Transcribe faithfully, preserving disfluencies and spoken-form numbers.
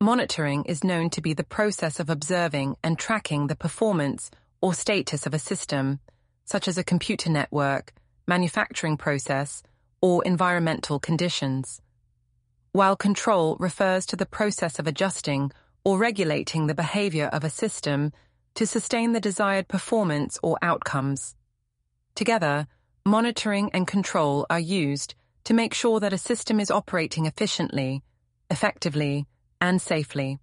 Monitoring is known to be the process of observing and tracking the performance or status of a system, such as a computer network, manufacturing process, or environmental conditions. While control refers to the process of adjusting or regulating the behavior of a system to sustain the desired performance or outcomes. Together, monitoring and control are used to make sure that a system is operating efficiently, effectively, and safely.